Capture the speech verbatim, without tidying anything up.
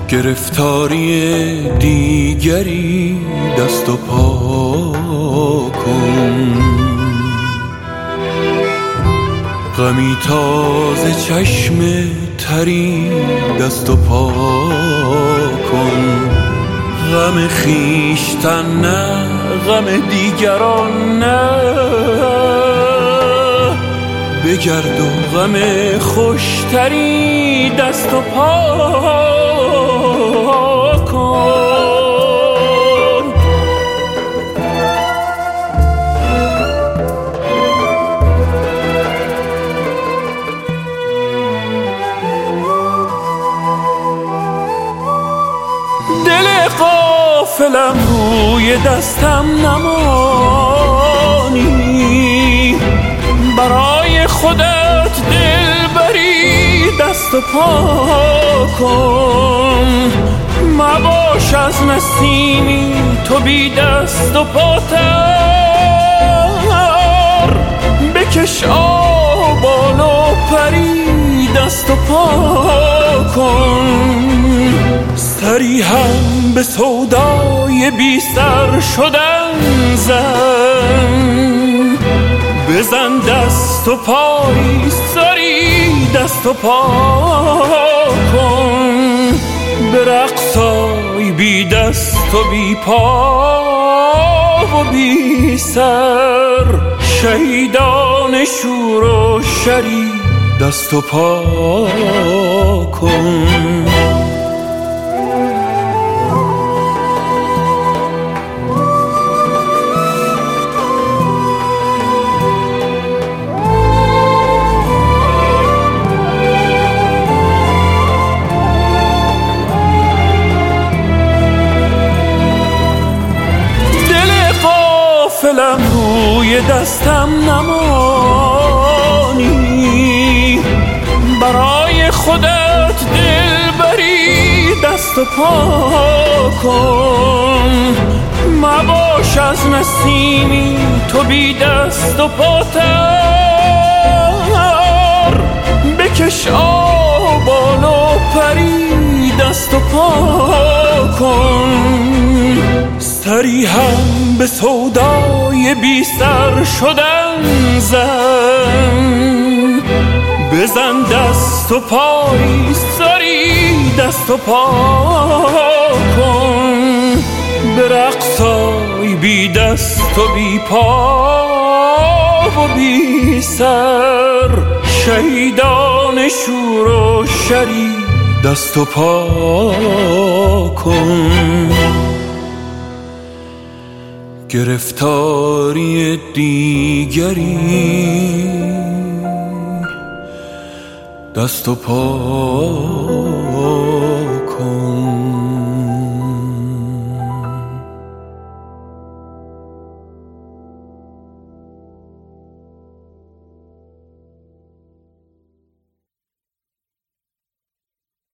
گرفتاری دیگری دست و پا کن، غمی تازه چشم تری دست و پا کن. غم خویشتن نه، غم دیگران نه، بگرد و غم خوشتری دست و پا کن. دل غافلم روی دستم نمانی، برای خودت دل بری دست و پا کن. مباش از نسیمی تو بی دست و پاتر، بکش آبان و پری دست و پا کن. سری هم به سودای بی سر شدن زن، بزن دست و پای سری دست و پا کن. به رقصای بی دست و بی پا و بی سر، شهیدان شور و شری دست و پا کن. غافلم روی دستم نمانی، برای خودت دل بری دست و پا کن. مباش از نسیمی تو بی دست و پاتر، بکش آبان و پری دست و پا کن. سری هم به سودای بی سر شدن زن، بزن دست و پای سری دست و پا کن. به رقصای بی دست و بی پا و بی سر، شهیدان شور و شری دست و پا کن. گرفتاری دیگری دست و پا